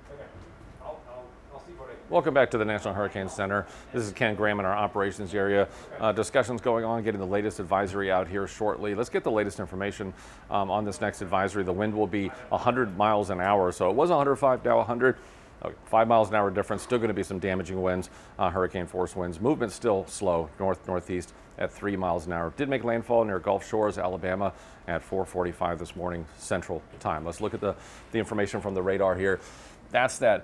Welcome back to the National Hurricane Center. This is Ken Graham in our operations area. Discussions going on, getting the latest advisory out here shortly. Let's get the latest information on this next advisory. The wind will be 100 miles an hour. So it was 105, now 100. 5 miles an hour difference, still going to be some damaging winds, hurricane force winds. Movement still slow, northeast at 3 miles an hour. Did make landfall near Gulf Shores, Alabama at 4:45 this morning Central Time. Let's look at the information from the radar here. That's that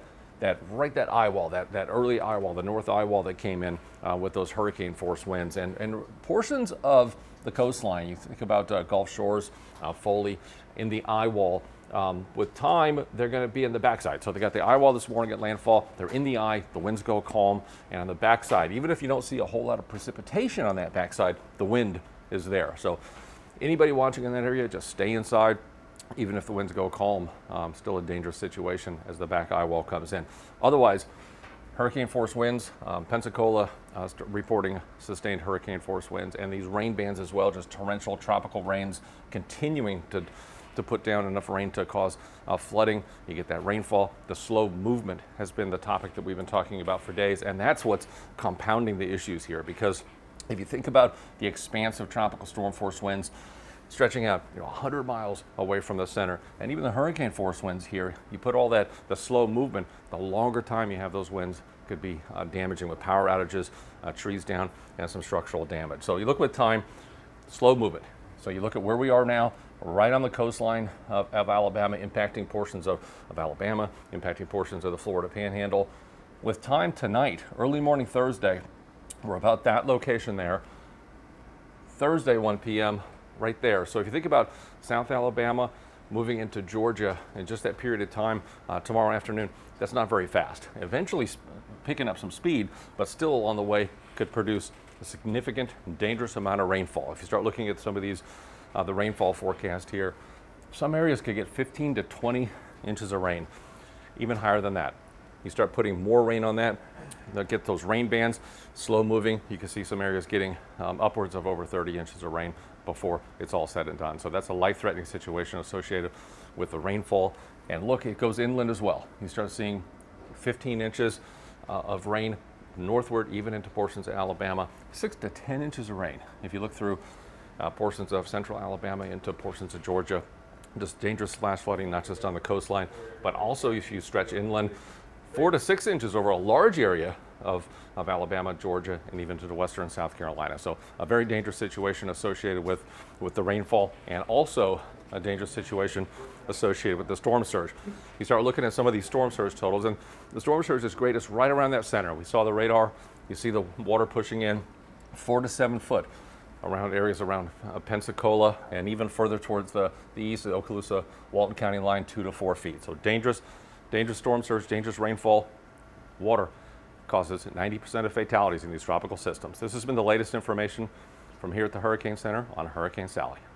eye wall, that early eye wall, the north eye wall that came in with those hurricane force winds and portions of the coastline. You think about Gulf Shores, Foley, in the eye wall. With time, they're going to be in the backside. So they got the eye wall this morning at landfall. They're in the eye. The winds go calm, and on the backside, even if you don't see a whole lot of precipitation on that backside, the wind is there. So anybody watching in that area, just stay inside. Even if the winds go calm, still a dangerous situation as the back eye wall comes in. Otherwise, hurricane force winds, Pensacola reporting sustained hurricane force winds, and these rain bands as well, just torrential tropical rains continuing to put down enough rain to cause flooding. You get that rainfall. The slow movement has been the topic that we've been talking about for days, and that's what's compounding the issues here, because if you think about the expanse of tropical storm force winds stretching out 100 miles away from the center, and even the hurricane force winds here, you put all that, the slow movement, the longer time you have those winds could be damaging with power outages, trees down, and some structural damage. So you look with time, slow movement. So you look at where we are now, right on the coastline of Alabama, impacting portions of Alabama, impacting portions of the Florida Panhandle. With time tonight, early morning Thursday, we're about that location there. Thursday, 1 p.m., right there. So if you think about South Alabama moving into Georgia in just that period of time, tomorrow afternoon, that's not very fast. Eventually picking up some speed, but still on the way could produce a significant, dangerous amount of rainfall. If you start looking at some of these, the rainfall forecast here, some areas could get 15 to 20 inches of rain, even higher than that. You start putting more rain on that, they'll get those rain bands slow moving. You can see some areas getting upwards of over 30 inches of rain before it's all said and done. So that's a life-threatening situation associated with the rainfall. And look, it goes inland as well. You start seeing 15 inches of rain northward, even into portions of Alabama, 6 to 10 inches of rain. If you look through portions of central Alabama into portions of Georgia, just dangerous flash flooding, not just on the coastline, but also if you stretch inland, 4 to 6 inches over a large area of Alabama, Georgia, and even to the western South Carolina. So a very dangerous situation associated with the rainfall, and also a dangerous situation associated with the storm surge. You start looking at some of these storm surge totals, and the storm surge is greatest right around that center. We saw the radar. You see the water pushing in 4 to 7 foot around areas around Pensacola, and even further towards the east, the Okaloosa, Walton County line, 2 to 4 feet. So dangerous storm surge, dangerous rainfall. Water causes 90% of fatalities in these tropical systems. This has been the latest information from here at the Hurricane Center on Hurricane Sally.